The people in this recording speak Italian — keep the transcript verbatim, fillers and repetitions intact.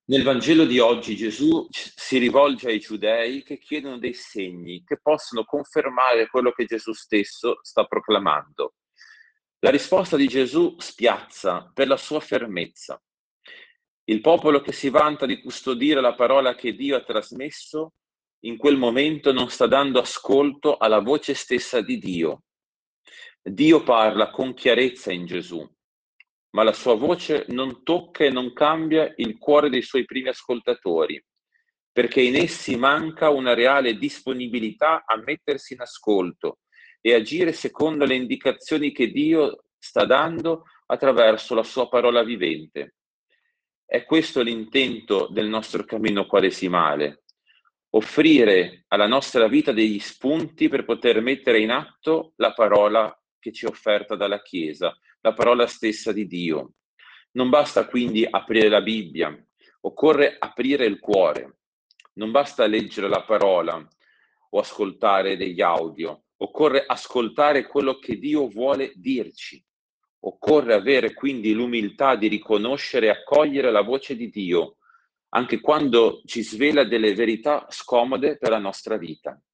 Nel Vangelo di oggi Gesù c si rivolge ai giudei che chiedono dei segni che possono confermare quello che Gesù stesso sta proclamando. La risposta di Gesù spiazza per la sua fermezza. Il popolo che si vanta di custodire la parola che Dio ha trasmesso, in quel momento non sta dando ascolto alla voce stessa di Dio. Dio parla con chiarezza in Gesù, ma la sua voce non tocca e non cambia il cuore dei suoi primi ascoltatori, perché in essi manca una reale disponibilità a mettersi in ascolto e agire secondo le indicazioni che Dio sta dando attraverso la sua parola vivente. È questo l'intento del nostro cammino quaresimale: offrire alla nostra vita degli spunti per poter mettere in atto la parola che ci è offerta dalla Chiesa, la parola stessa di Dio. Non basta quindi aprire la Bibbia, occorre aprire il cuore. Non basta leggere la parola o ascoltare degli audio, occorre ascoltare quello che Dio vuole dirci. Occorre avere quindi l'umiltà di riconoscere e accogliere la voce di Dio, anche quando ci svela delle verità scomode per la nostra vita.